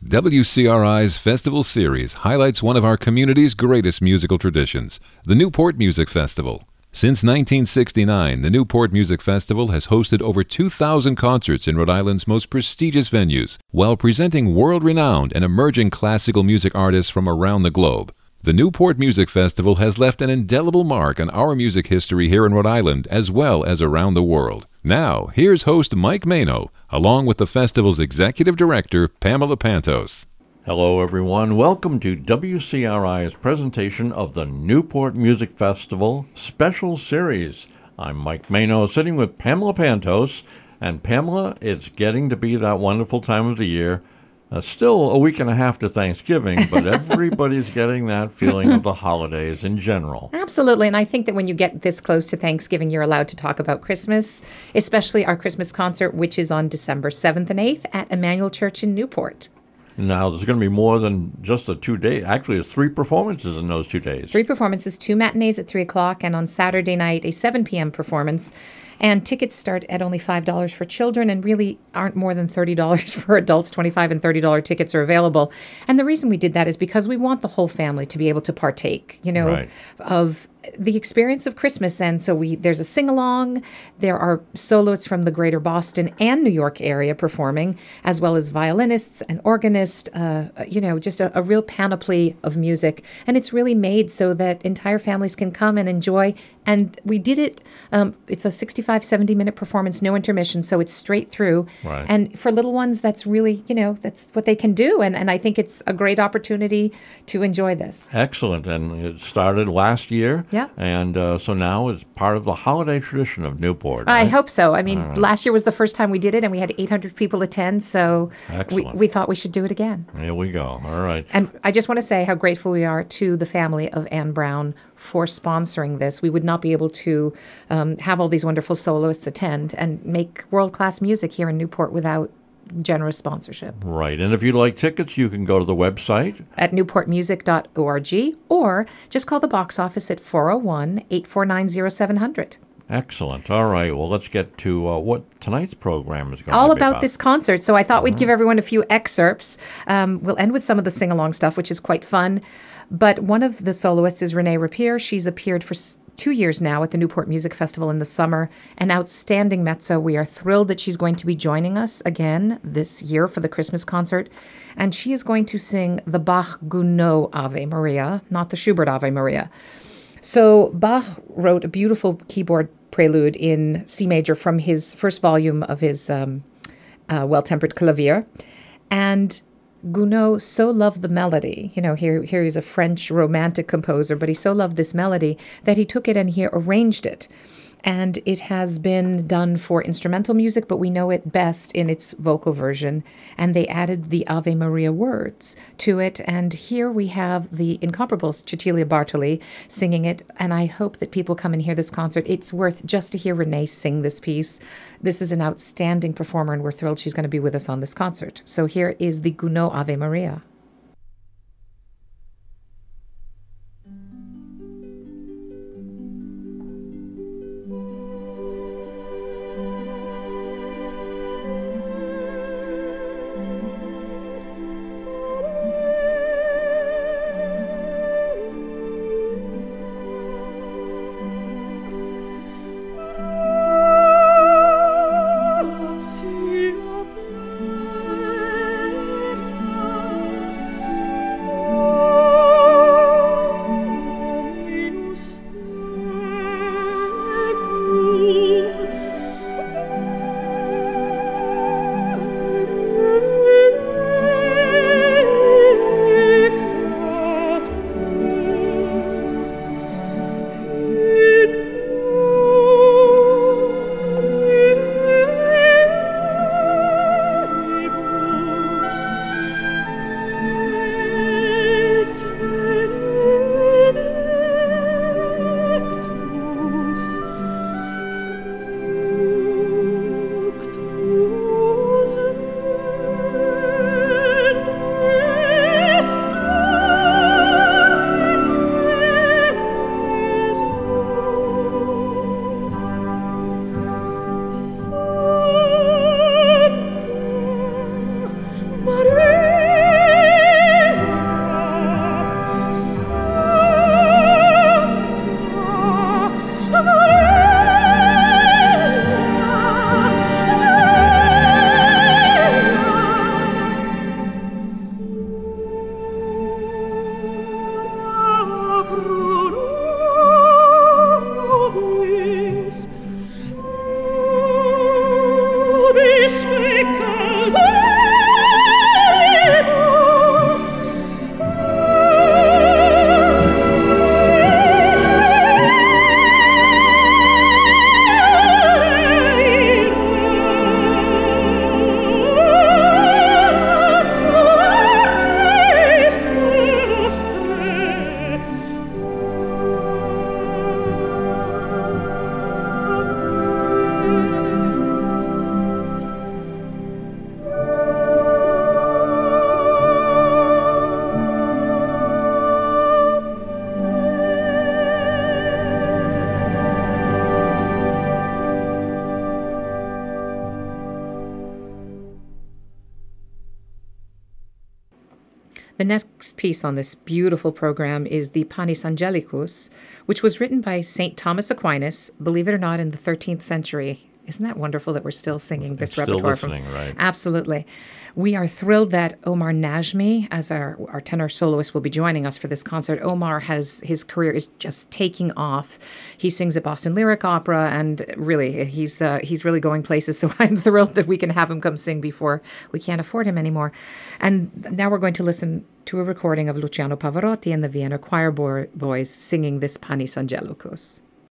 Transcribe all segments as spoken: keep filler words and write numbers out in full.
W C R I's Festival Series highlights one of our community's greatest musical traditions, the Newport Music Festival. Since nineteen sixty-nine, the Newport Music Festival has hosted over two thousand concerts in Rhode Island's most prestigious venues, while presenting world-renowned and emerging classical music artists from around the globe. The Newport Music Festival has left an indelible mark on our music history here in Rhode Island, as well as around the world. Now, here's host Mike Mano, along with the festival's executive director, Pamela Pantos. Hello, everyone. Welcome to W C R I's presentation of the Newport Music Festival Special Series. I'm Mike Mano, sitting with Pamela Pantos. And Pamela, it's getting to be that wonderful time of the year. Uh, still a week and a half to Thanksgiving, but everybody's getting that feeling of the holidays in general. Absolutely, and I think that when you get this close to Thanksgiving, you're allowed to talk about Christmas, especially our Christmas concert, which is on December seventh and eighth at Emmanuel Church in Newport. Now, there's going to be more than just the two days. Actually, it's three performances in those two days. Three performances, two matinees at three o'clock, and on Saturday night, a seven p.m. performance. And tickets start at only five dollars for children and really aren't more than thirty dollars for adults. twenty-five dollars and thirty dollars tickets are available. And the reason we did that is because we want the whole family to be able to partake, you know, right. of the experience of Christmas. And so we there's a sing-along. There are soloists from the greater Boston and New York area performing, as well as violinists and organists, uh, you know, just a, a real panoply of music. And it's really made so that entire families can come and enjoy. And we did it, um, it's a sixty-five, seventy minute performance, no intermission, so it's straight through. Right. And for little ones, that's really, you know, that's what they can do. And, and I think it's a great opportunity to enjoy this. Excellent. And it started last year. Yeah. And uh, so now it's part of the holiday tradition of Newport. I right? hope so. I mean, right. last year was the first time we did it, and we had eight hundred people attend, so we, Excellent. we thought we should do it again. Here we go. All right. And I just want to say how grateful we are to the family of Anne Brown for sponsoring this. We would not be able to um, have all these wonderful soloists attend and make world-class music here in Newport without generous sponsorship. Right. And if you'd like tickets, you can go to the website at newport music dot org or just call the box office at four oh one, eight four nine, oh seven hundred. Excellent. All right. Well, let's get to uh, what tonight's program is going All to be about, about this concert. So I thought mm-hmm. we'd give everyone a few excerpts. Um, we'll end with some of the sing-along stuff, which is quite fun. But one of the soloists is Renee Rapier. She's appeared for s- two years now at the Newport Music Festival in the summer. An outstanding mezzo. We are thrilled that she's going to be joining us again this year for the Christmas concert. And she is going to sing the Bach-Gounod Ave Maria, not the Schubert Ave Maria. So Bach wrote a beautiful keyboard prelude in C major from his first volume of his um, uh, Well-Tempered Clavier. And Gounod so loved the melody. You know, here here he's a French romantic composer, but he so loved this melody that he took it and he arranged it. And it has been done for instrumental music, but we know it best in its vocal version. And they added the Ave Maria words to it. And here we have the incomparable Cecilia Bartoli singing it. And I hope that people come and hear this concert. It's worth just to hear Renee sing this piece. This is an outstanding performer, and we're thrilled she's going to be with us on this concert. So here is the Gounod Ave Maria. See a The next piece on this beautiful program is the Panis Angelicus, which was written by Saint Thomas Aquinas, believe it or not, in the thirteenth century. Isn't that wonderful that we're still singing this still repertoire? Listening, from, right? Absolutely. We are thrilled that Omar Najmi, as our, our tenor soloist, will be joining us for this concert. Omar has, his career is just taking off. He sings at Boston Lyric Opera, and really, he's uh, he's really going places. So I'm thrilled that we can have him come sing before we can't afford him anymore. And now we're going to listen to a recording of Luciano Pavarotti and the Vienna Choir Bo- Boys singing this Panis Angelicus.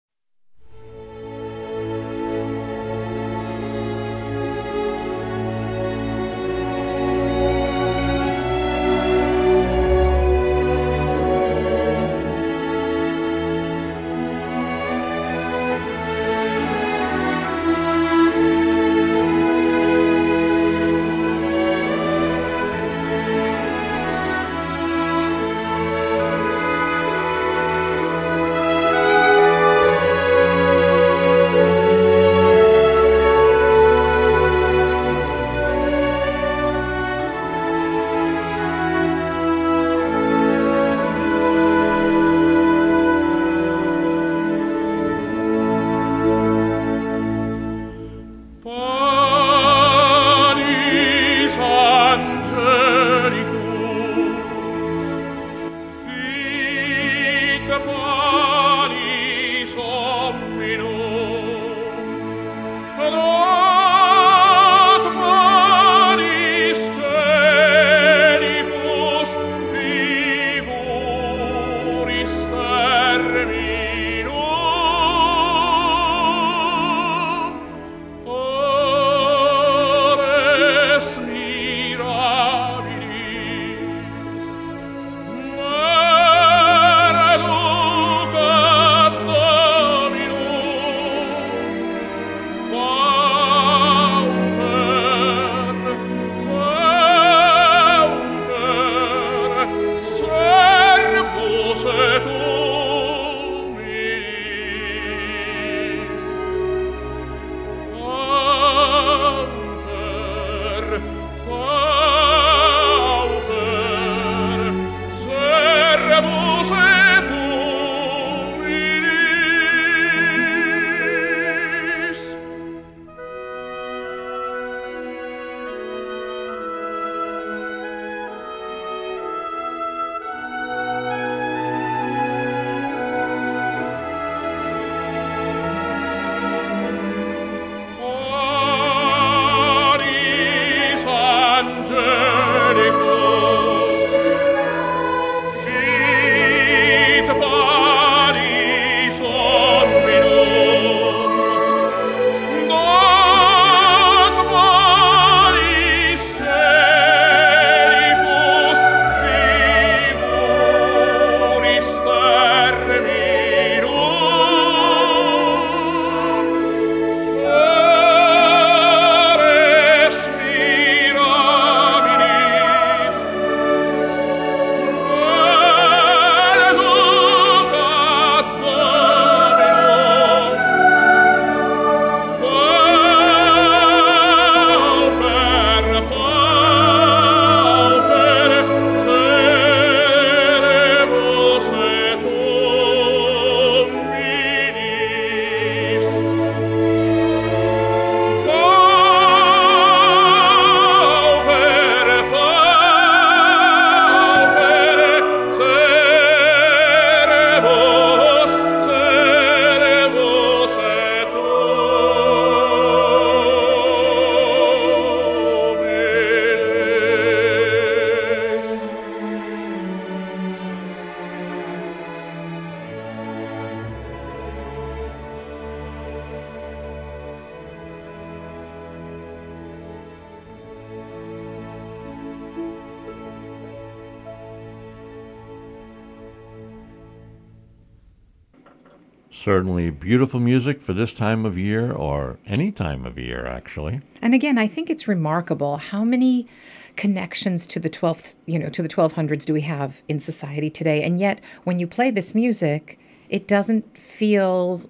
Certainly beautiful music for this time of year, or any time of year, actually. And again, I think it's remarkable how many connections to the twelfth, you know, to the twelve hundreds do we have in society today. And yet, when you play this music, it doesn't feel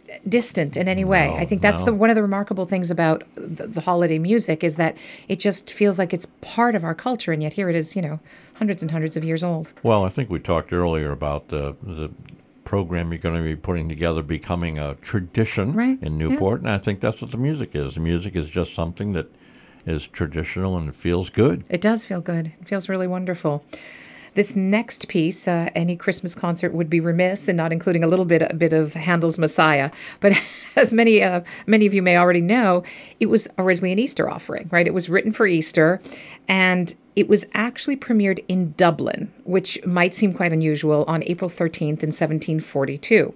distant in any way. No, I think that's no. the one of the remarkable things about the, the holiday music is that it just feels like it's part of our culture, and yet here it is, you know, hundreds and hundreds of years old. Well, I think we talked earlier about the the program you're going to be putting together becoming a tradition Right, in Newport, and I think that's what the music is. The music is just something that is traditional and it feels good. It does feel good. It feels really wonderful. This next piece, uh, any Christmas concert would be remiss in not including a little bit, a bit of Handel's Messiah. But as many, uh, many of you may already know, it was originally an Easter offering, right? It was written for Easter, and it was actually premiered in Dublin, which might seem quite unusual, on April thirteenth in seventeen forty-two.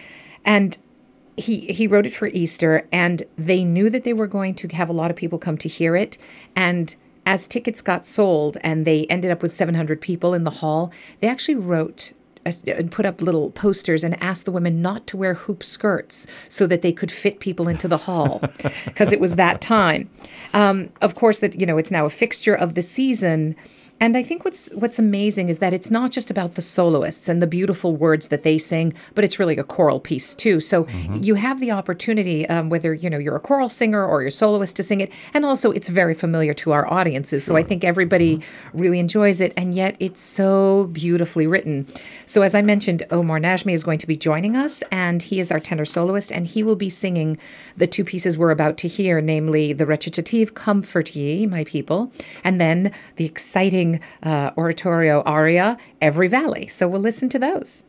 And he he wrote it for Easter, and they knew that they were going to have a lot of people come to hear it, and as tickets got sold and they ended up with seven hundred people in the hall, they actually wrote uh, and put up little posters and asked the women not to wear hoop skirts so that they could fit people into the hall, because it was that time. Um, of course, that you know it's now a fixture of the season. And I think what's what's amazing is that it's not just about the soloists and the beautiful words that they sing, but it's really a choral piece too. So mm-hmm. you have the opportunity, um, whether you know you're a choral singer or you're a soloist, to sing it, and also it's very familiar to our audiences. Sure. So I think everybody mm-hmm. really enjoys it, and yet it's so beautifully written. So as I mentioned, Omar Najmi is going to be joining us, and he is our tenor soloist, and he will be singing the two pieces we're about to hear, namely the recitative "Comfort Ye, My People," and then the exciting Uh, oratorio aria, Every Valley. So we'll listen to those.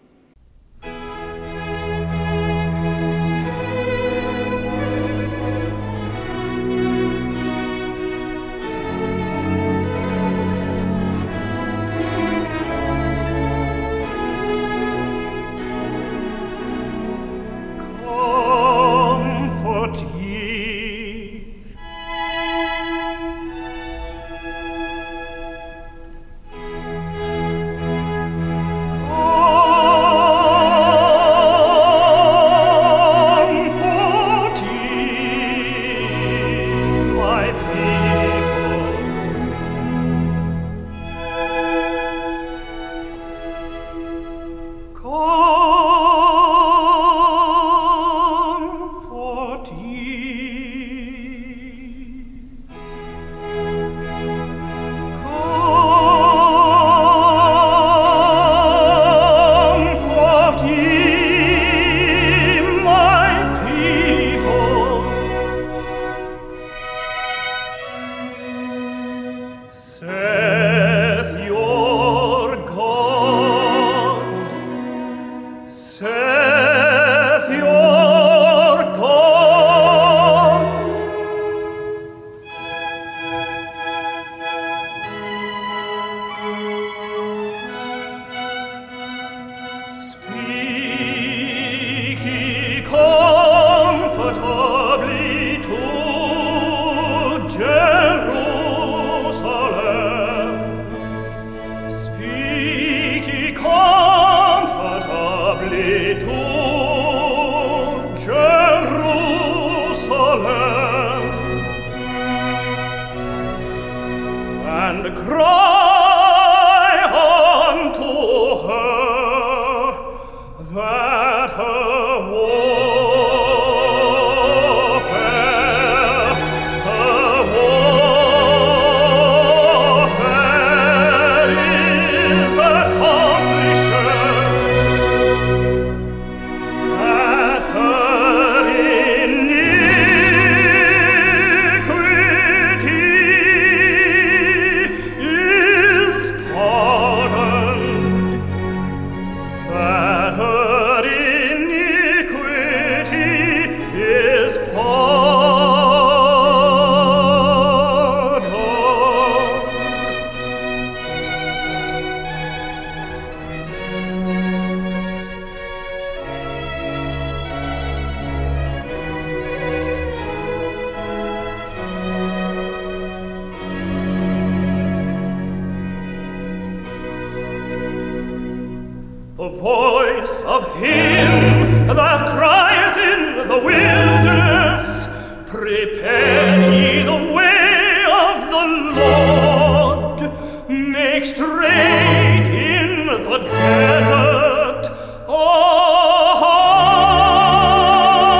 Desert, oh,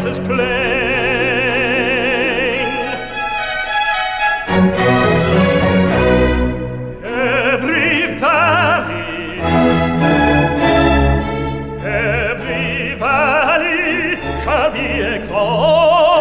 places plain. Every valley, every valley shall be exalted.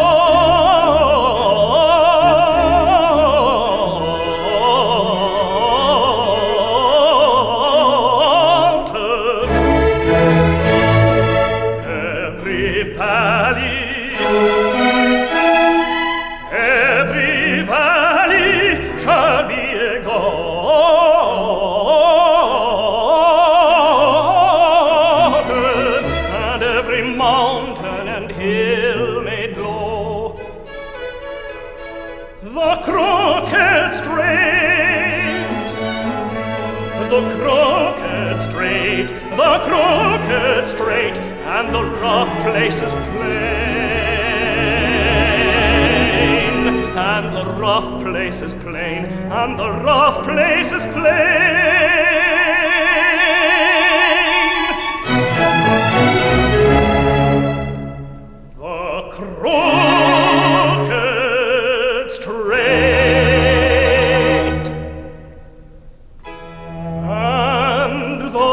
The crooked straight and the rough places plain, and the rough places plain, and the rough places plain. The crooked straight and the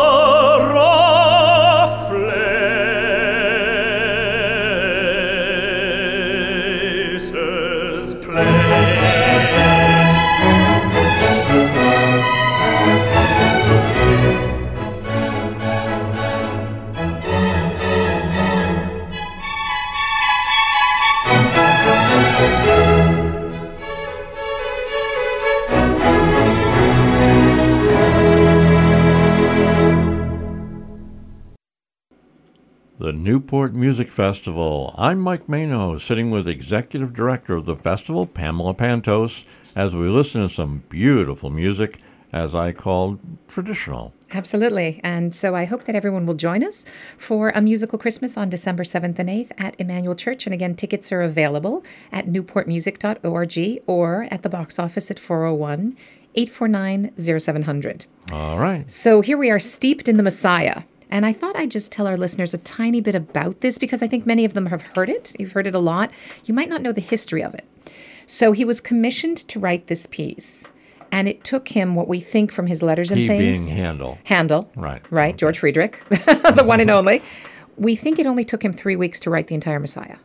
The Newport Music Festival. I'm Mike Mano, sitting with Executive Director of the festival, Pamela Pantos, as we listen to some beautiful music, as I call traditional. Absolutely. And so I hope that everyone will join us for a musical Christmas on December seventh and eighth at Emmanuel Church. And again, tickets are available at newport music dot org or at the box office at four oh one, eight four nine, oh seven hundred. All right. So here we are, steeped in the Messiah. And I thought I'd just tell our listeners a tiny bit about this because I think many of them have heard it. You've heard it a lot. You might not know the history of it. So he was commissioned to write this piece. And it took him, what we think from his letters and he things. being Handel. Handel. Right. Right. Okay. George Friedrich, the one and only. We think it only took him three weeks to write the entire Messiah,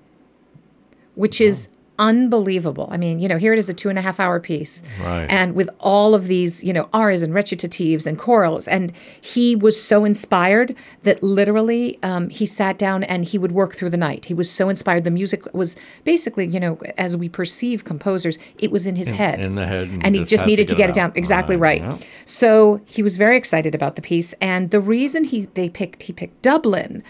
which is unbelievable. I mean, you know, here it is, a two and a half hour piece. Right. And with all of these, you know, arias and recitatives and chorals. And he was so inspired that literally um, he sat down and he would work through the night. He was so inspired. The music was basically, you know, as we perceive composers, it was in his in, head. In the head. And, and he just needed to get, to get it, it down. Exactly right. right. Yeah. So he was very excited about the piece. And the reason he they picked he picked Dublin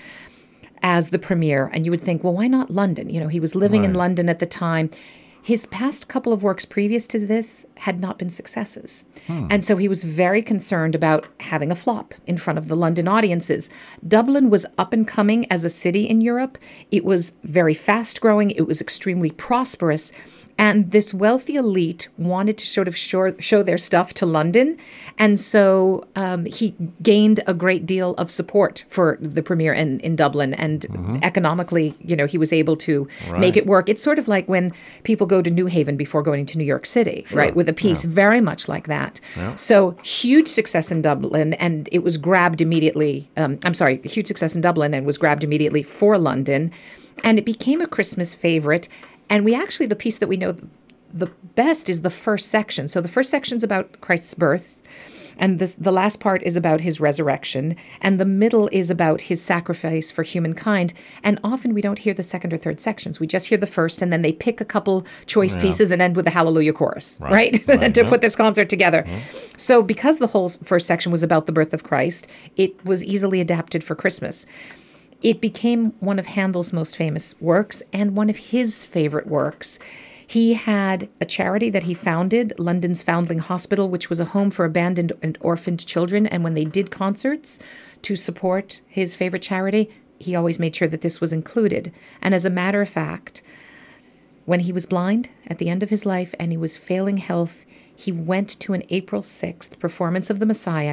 as the premiere, and you would think, well, why not London? You know, he was living right. in London at the time. His past couple of works previous to this had not been successes. Hmm. And so he was very concerned about having a flop in front of the London audiences. Dublin was up and coming as a city in Europe. It was very fast growing. It was extremely prosperous. And this wealthy elite wanted to sort of show, show their stuff to London. And so um, he gained a great deal of support for the premiere in, in Dublin. And mm-hmm. economically, you know, he was able to right. make it work. It's sort of like when people go to New Haven before going to New York City, sure. right? With a piece, yeah. very much like that. Yeah. So huge success in Dublin, and it was grabbed immediately. Um, I'm sorry, huge success in Dublin and was grabbed immediately for London. And it became a Christmas favorite. And we actually, the piece that we know the best is the first section. So the first section is about Christ's birth, and this, the last part is about his resurrection, and the middle is about his sacrifice for humankind. And often we don't hear the second or third sections. We just hear the first, and then they pick a couple choice yeah. pieces and end with the Hallelujah chorus, right? right? right to yeah. put this concert together. Yeah. So because the whole first section was about the birth of Christ, it was easily adapted for Christmas. It became one of Handel's most famous works and one of his favorite works. He had a charity that he founded, London's Foundling Hospital, which was a home for abandoned and orphaned children. And when they did concerts to support his favorite charity, he always made sure that this was included. And as a matter of fact, when he was blind at the end of his life and he was failing health, he went to an April sixth performance of the Messiah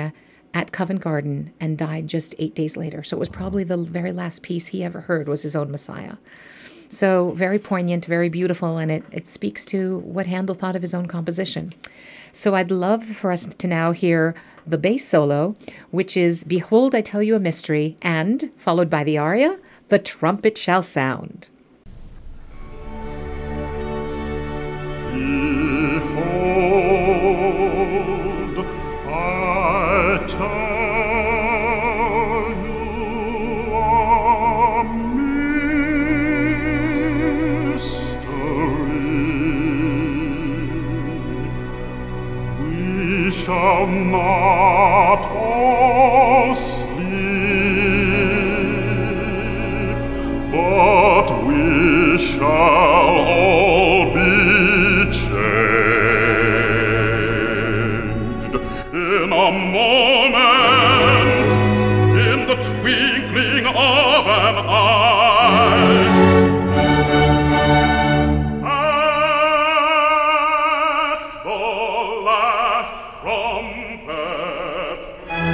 at Covent Garden and died just eight days later. So it was probably the very last piece he ever heard was his own Messiah. So very poignant, very beautiful, and it, it speaks to what Handel thought of his own composition. So I'd love for us to now hear the bass solo, which is Behold, I Tell You a Mystery, and, followed by the aria, The Trumpet Shall Sound. Behold, I tell you a mystery. We shall not all sleep, but we shall all be changed in a moment, in the twinkling of an eye. At the last trumpet,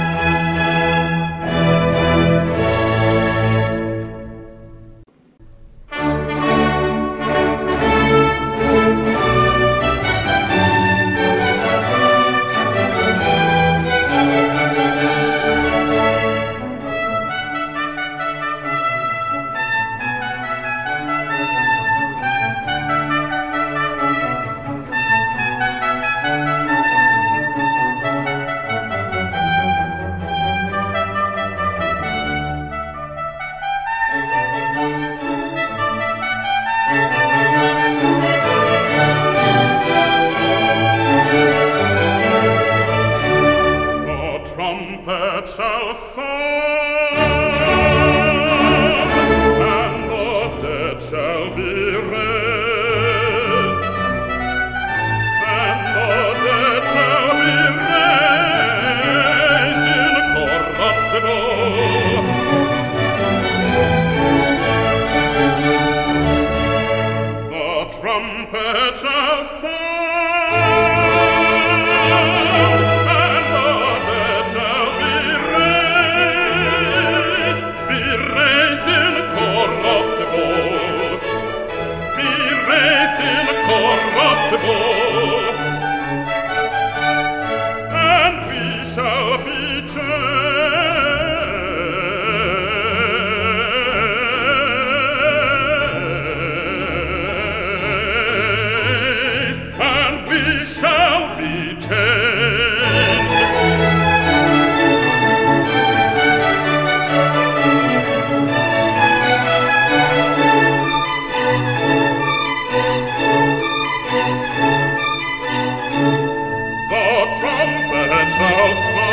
shall sound, and the dead shall be raised, and the dead shall be raised incorruptible. The trumpet shall sound, and the dead shall be incorruptible, and we shall be changed, and we shall be changed. Shall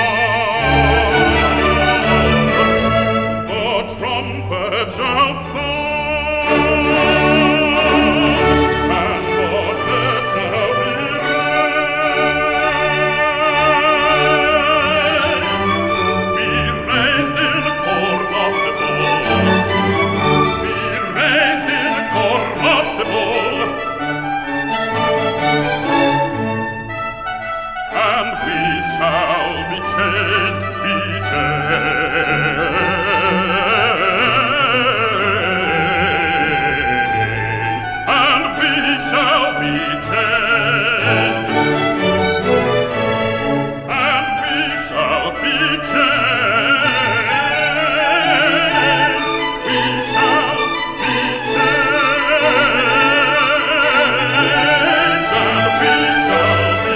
sound, the trumpet shall sound, and the dead shall be raised, be raised incorruptible, be raised incorruptible, and we shall be changed, be changed, and we shall be changed, and we shall be changed, we shall be changed, and we shall be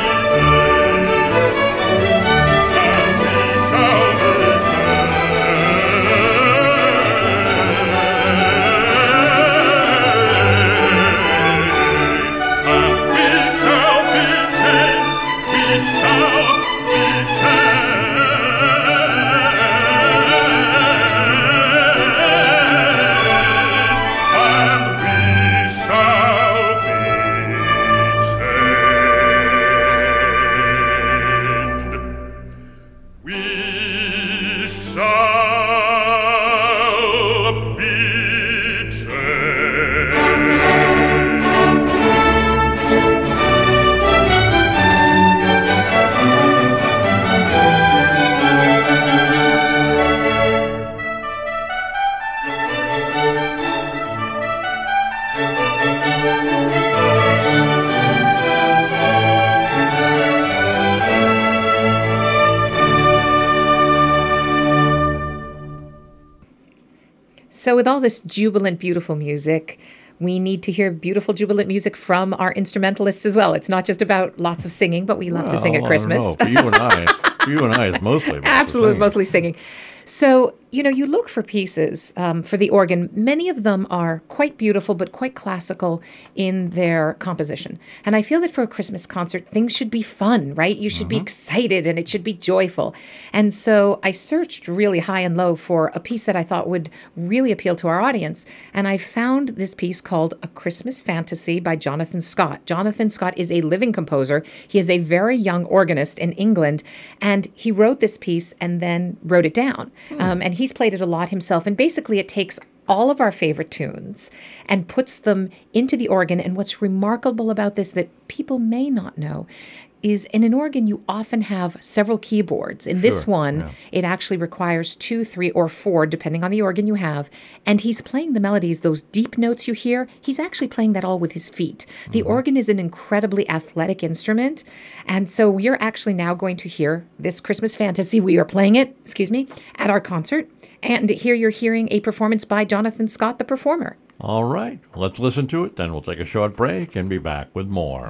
So with all this jubilant, beautiful music, we need to hear beautiful, jubilant music from our instrumentalists as well. It's not just about lots of singing, but we love well, to sing at Christmas. I don't know. For you and I, for you and I, it's mostly about Absolutely, singing. mostly singing. So, you know, you look for pieces um, for the organ. Many of them are quite beautiful, but quite classical in their composition. And I feel that for a Christmas concert, things should be fun, right? You should mm-hmm. be excited and it should be joyful. And so I searched really high and low for a piece that I thought would really appeal to our audience. And I found this piece called A Christmas Fantasy by Jonathan Scott. Jonathan Scott is a living composer. He is a very young organist in England. And he wrote this piece and then wrote it down. Hmm. Um, and he's played it a lot himself. And basically it takes all of our favorite tunes and puts them into the organ. And what's remarkable about this that people may not know is in an organ, you often have several keyboards. In sure, this one, yeah. it actually requires two, three, or four, depending on the organ you have. And he's playing the melodies, those deep notes you hear, he's actually playing that all with his feet. The mm-hmm. organ is an incredibly athletic instrument. And so we are actually now going to hear this Christmas Fantasy. We are playing it, excuse me, at our concert. And here you're hearing a performance by Jonathan Scott, the performer. All right, let's listen to it. Then we'll take a short break and be back with more.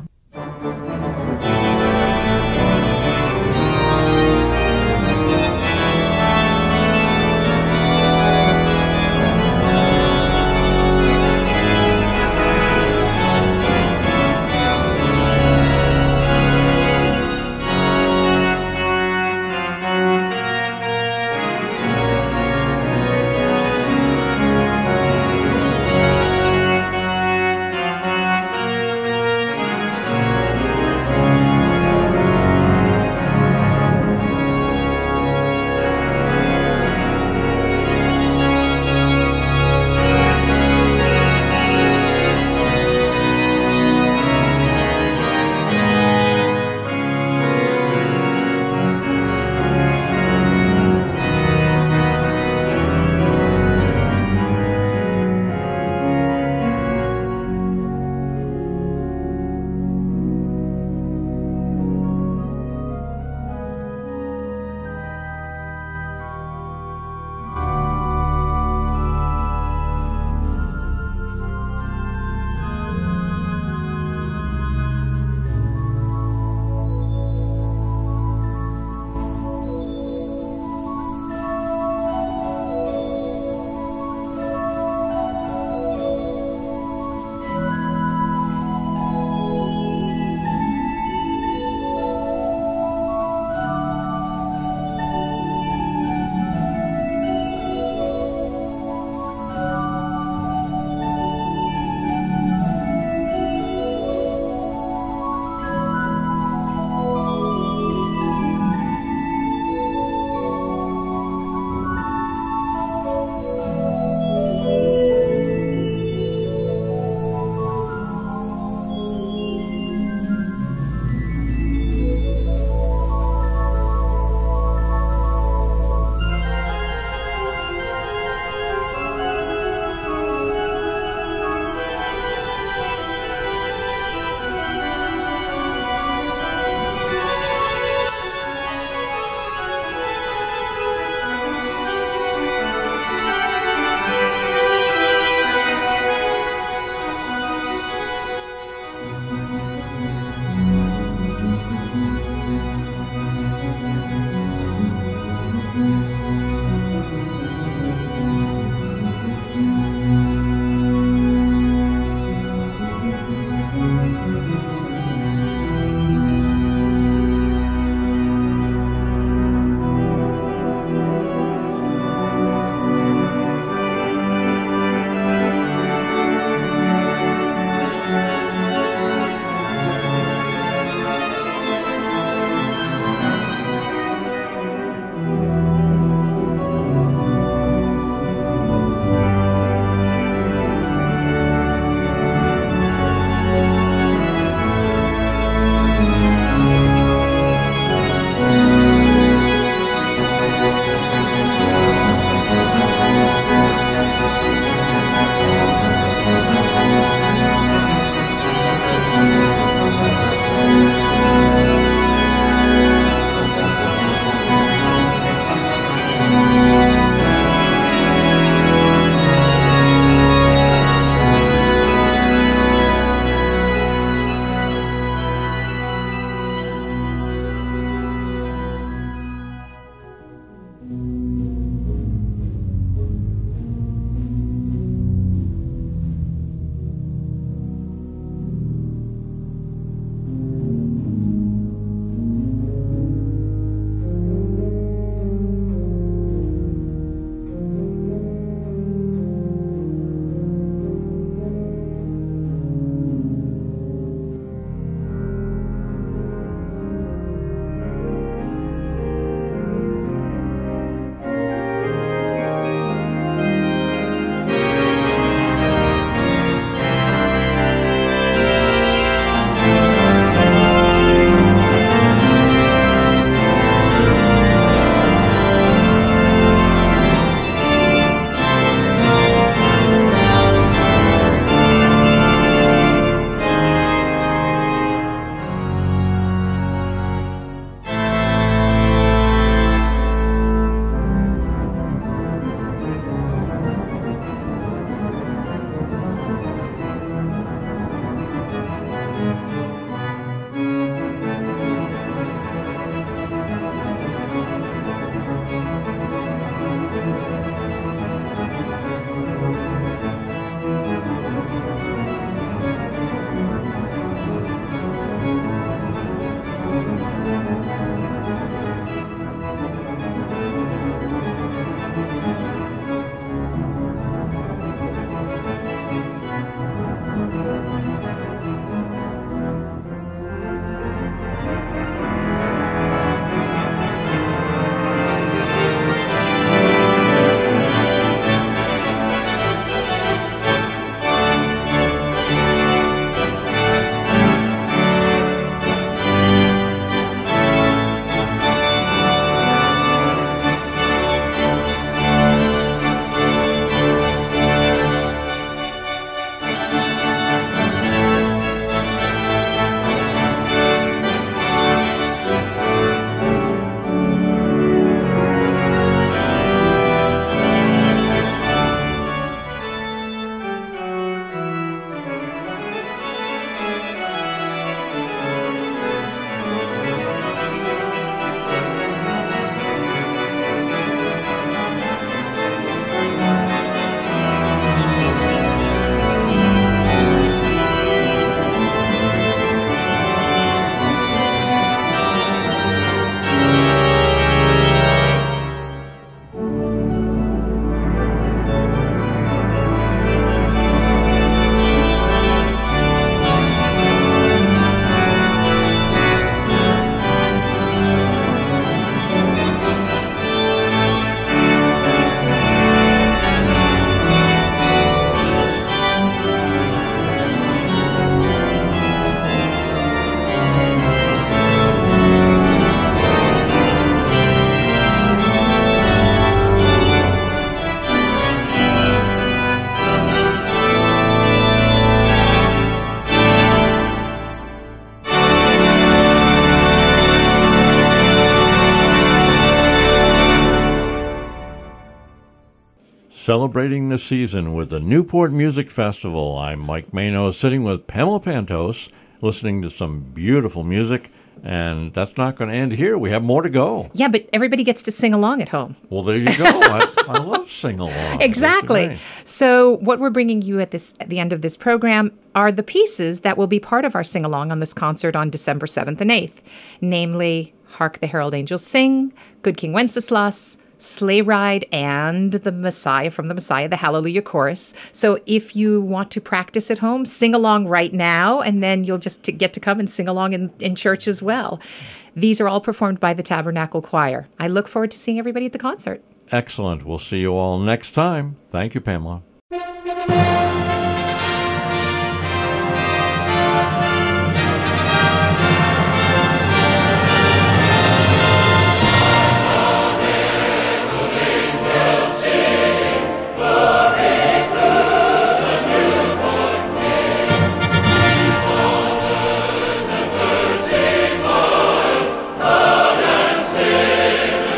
Celebrating the season with the Newport Music Festival. I'm Mike Mano, sitting with Pamela Pantos, listening to some beautiful music. And that's not going to end here. We have more to go. Yeah, but everybody gets to sing along at home. Well, there you go. I, I love sing along. Exactly. So what we're bringing you at this at the end of this program are the pieces that will be part of our sing along on this concert on December seventh and eighth, namely Hark the Herald Angels Sing, Good King Wenceslas, Sleigh Ride, and the Messiah from the Messiah, the Hallelujah Chorus. So if you want to practice at home, sing along right now, and then you'll just t- get to come and sing along in, in church as well. These are all performed by the Tabernacle Choir. I look forward to seeing everybody at the concert. Excellent. We'll see you all next time. Thank you, Pamela.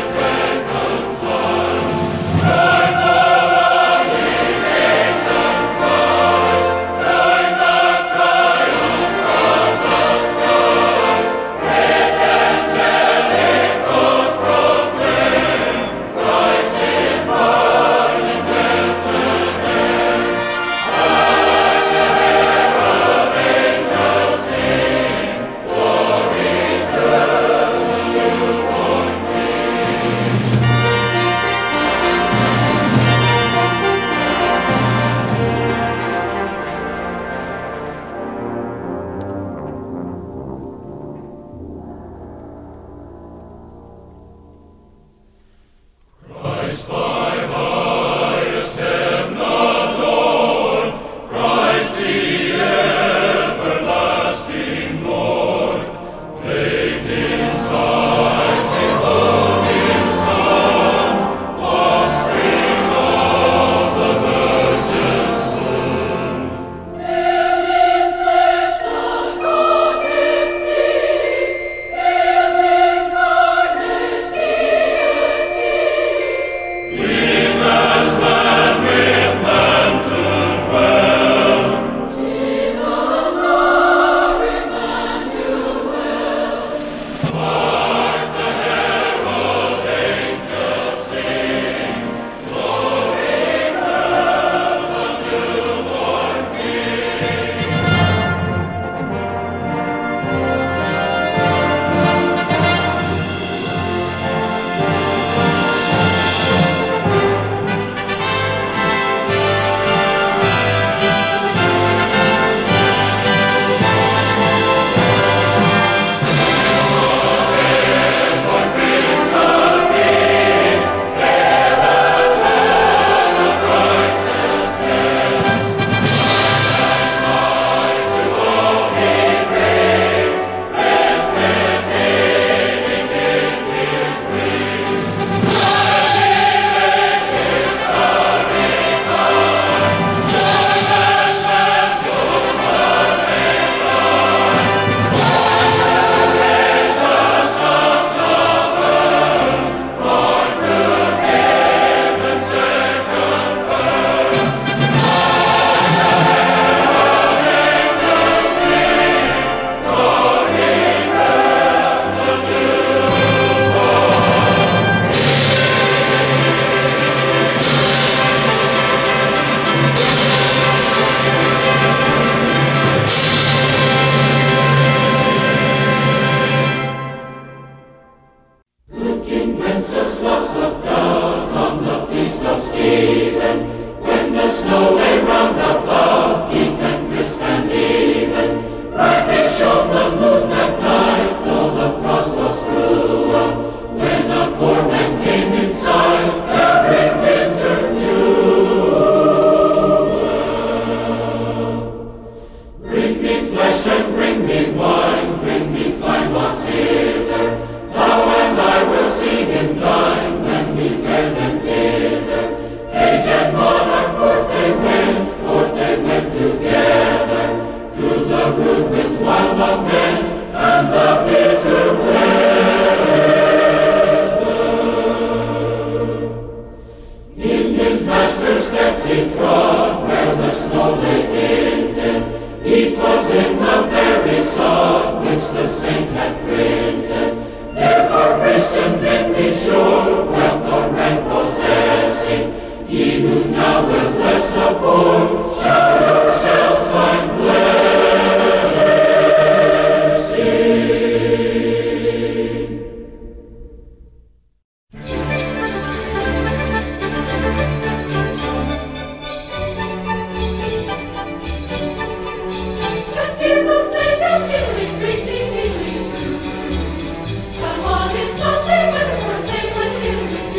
Joyful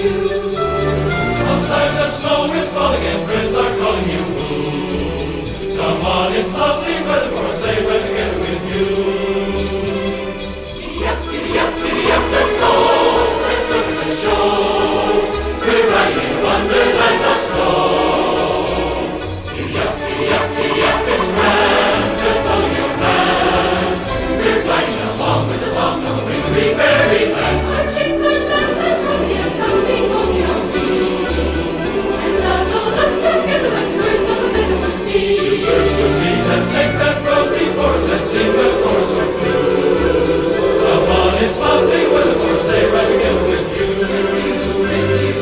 you. Outside the snow is falling and friends are calling you. Ooh, come on, it's lovely weather for a sleigh ride together with you. Giddy up, giddy up, giddy up, let's go. Let's look at the show. We're riding in a wonderland of snow. Giddy up, giddy up, giddy up, it's grand. Just holding your hand. We're gliding along with the song of a wintry fairyland. Our cheeks are nice and rosy and comfy, cozy are we. We're snuggled up together like birds of a feather would be. Birds would be. Let's take that road before us and sing the chorus or two. Come on, it's lovely weather for a sleigh ride together with you. With you, with you.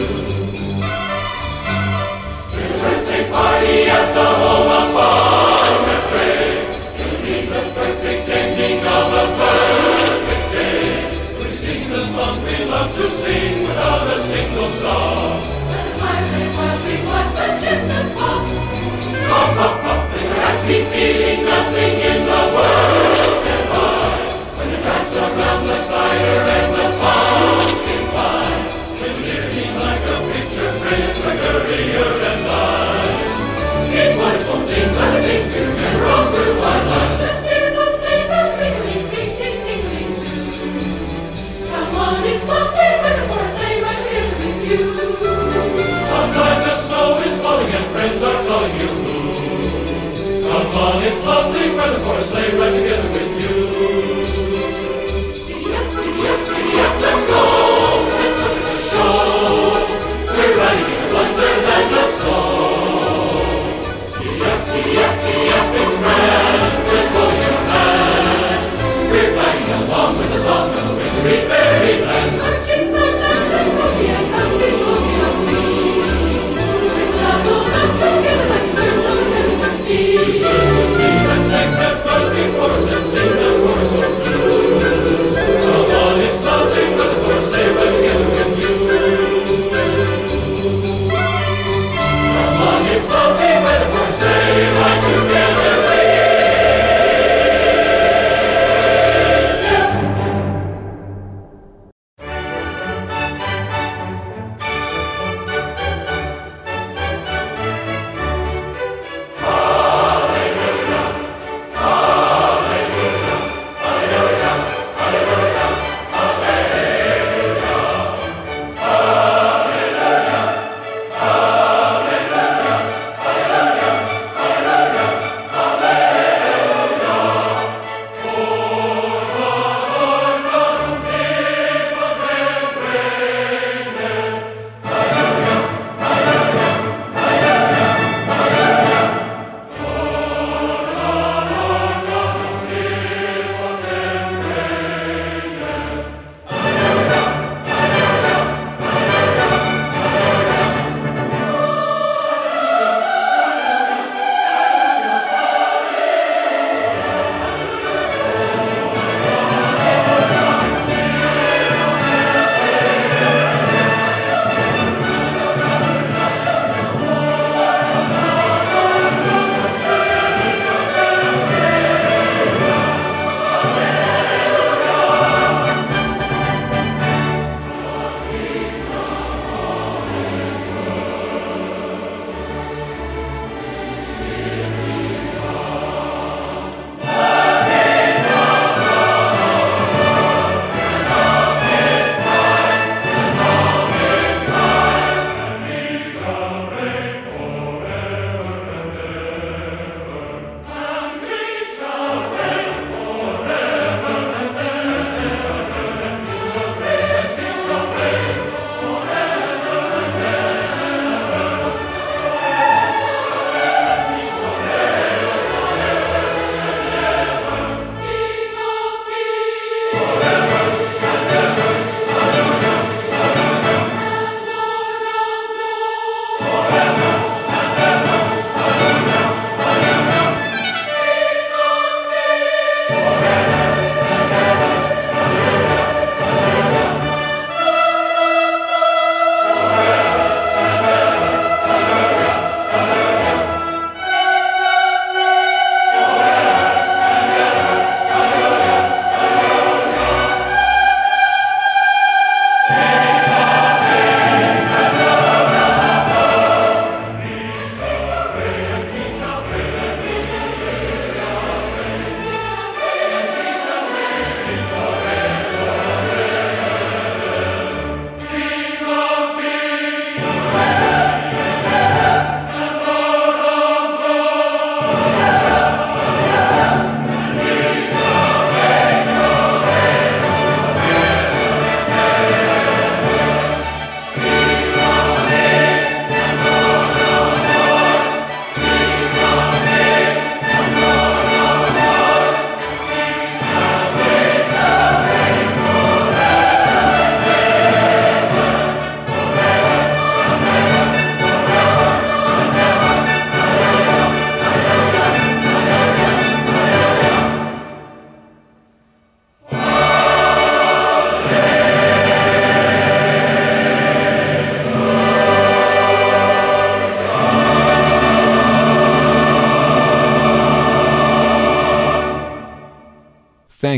There's a birthday party at the home of Farmer Gray. It'll be the perfect ending of a perfect day. We'll be singing the songs we love to sing without a single stop. At the fireplace while we watch the chestnuts pop. Pop, pop, pop. There's a happy feeling nothing in the world can buy. When they pass around the cider and the pumpkin pie, we're nearly like a picture painted by Currier and Ives. These wonderful things are the things we remember all through our lives. Just hear those sleigh bells ringling, ting, ting, tingling too. Come on, it's lovely weather for a sleigh ride together with you. Outside the snow is falling and friends are calling you. Come on, it's lovely weather for a sleigh ride together with you. Giddy up, giddy up, giddy up, let's go. Let's look at the show. We're riding in a wonderland of snow. Giddy up, giddy up, giddy up, it's grand. Just holding your hand. We're gliding along with the song of a wintry fairyland. Our cheeks are nice and rosy and comfy, cozy are we. We're snuggled up together like birds of a feather would be. Birds would be. Let's take that road before us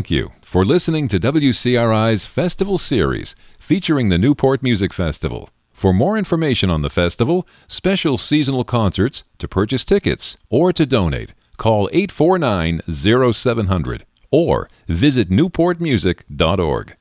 Thank you for listening to W C R I's Festival Series featuring the Newport Music Festival. For more information on the festival, special seasonal concerts, to purchase tickets, or to donate, call eight four nine, zero seven zero zero or visit newport music dot org.